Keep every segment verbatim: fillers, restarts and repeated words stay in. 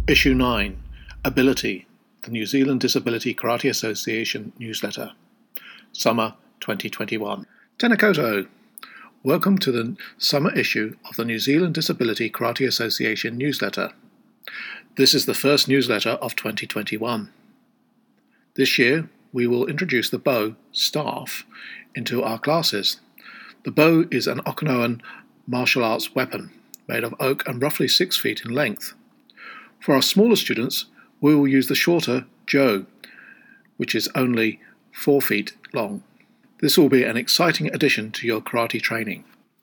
Issue nine, Ability, the New Zealand Disability Karate Association newsletter. Summer twenty twenty-one. Tēnā koutou. Welcome to the summer issue of the New Zealand Disability Karate Association newsletter. This is the first newsletter of twenty twenty-one. This year, we will introduce the Bo staff into our classes. The Bo is an Okinawan martial arts weapon made of oak and roughly six feet in length. For our smaller students, we will use the shorter Jo, which is only four feet long. This will be an exciting addition to your karate training.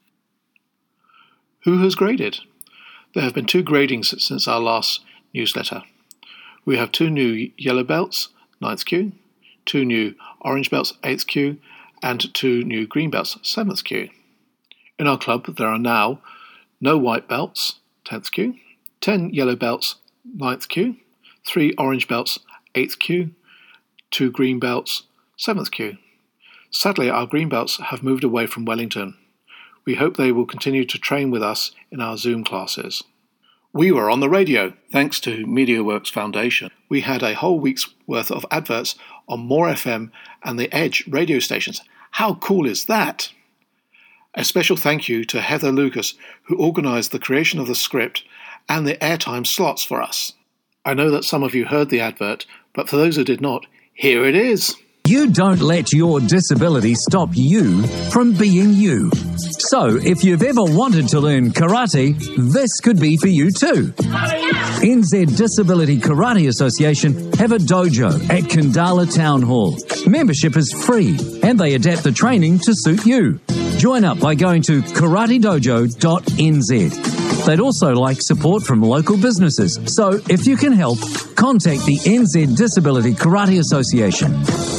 Who has graded? There have been two gradings since our last newsletter. We have two new yellow belts, ninth Q, two new orange belts, eighth Q, and two new green belts, seventh Q. In our club, there are now no white belts, tenth Q, ten yellow belts, ninth Q, three orange belts, eighth Q, two green belts, seventh Q. Sadly, our green belts have moved away from Wellington. We hope they will continue to train with us in our Zoom classes. We were on the radio, thanks to MediaWorks Foundation. We had a whole week's worth of adverts on More F M and the Edge radio stations. How cool is that? A special thank you to Heather Lucas, who organised the creation of the script and the airtime slots for us. I know that some of you heard the advert, but for those who did not, here it is. You don't let your disability stop you from being you. So, if you've ever wanted to learn karate, this could be for you too. N Z Disability Karate Association have a dojo at Kandala Town Hall. Membership is free and they adapt the training to suit you. Join up by going to karate dojo dot n z. They'd also like support from local businesses, so if you can help, contact the N Z Disability Karate Association.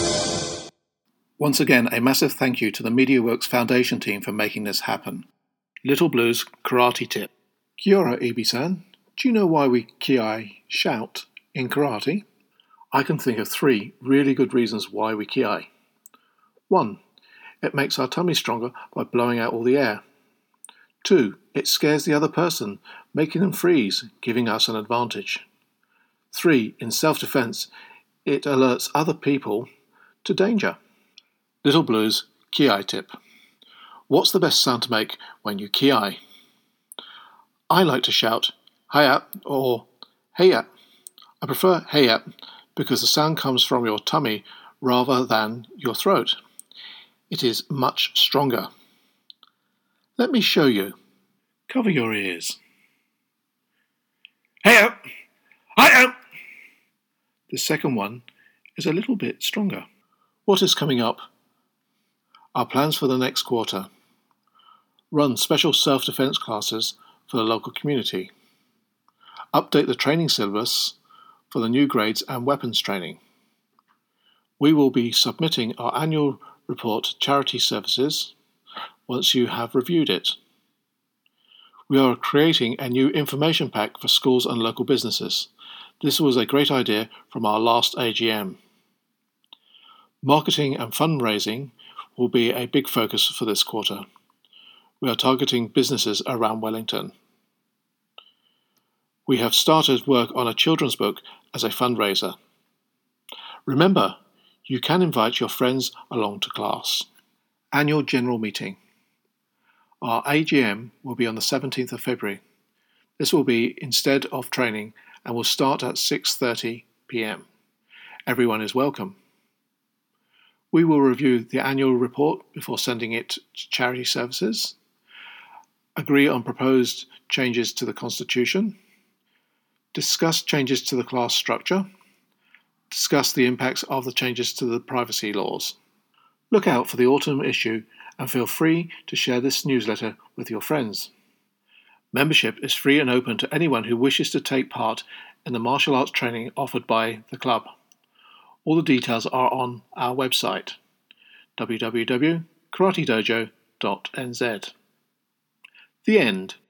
Once again, a massive thank you to the MediaWorks Foundation team for making this happen. Little Blue's karate tip. Kia ora, Ibi-san. Do you know why we kiai, shout, in karate? I can think of three really good reasons why we kiai. One, it makes our tummy stronger by blowing out all the air. Two, it scares the other person, making them freeze, giving us an advantage. Three, in self-defense, it alerts other people to danger. Little Blue's kiai tip. What's the best sound to make when you kiai? I like to shout hiya or heya. I prefer heya because the sound comes from your tummy rather than your throat. It is much stronger. Let me show you. Cover your ears. Heya! Hiya! The second one is a little bit stronger. What is coming up? Our plans for the next quarter. Run special self-defense classes for the local community. Update the training syllabus for the new grades and weapons training. We will be submitting our annual report to Charity Services once you have reviewed it. We are creating a new information pack for schools and local businesses. This was a great idea from our last A G M. Marketing and fundraising will be a big focus for this quarter. We are targeting businesses around Wellington. We have started work on a children's book as a fundraiser. Remember, you can invite your friends along to class. Annual General Meeting. Our A G M will be on the seventeenth of February. This will be instead of training and will start at six thirty p m. Everyone is welcome. We will review the annual report before sending it to Charity Services, agree on proposed changes to the Constitution, discuss changes to the class structure, discuss the impacts of the changes to the privacy laws. Look out for the autumn issue and feel free to share this newsletter with your friends. Membership is free and open to anyone who wishes to take part in the martial arts training offered by the club. All the details are on our website, w w w dot karate dojo dot n z. The end.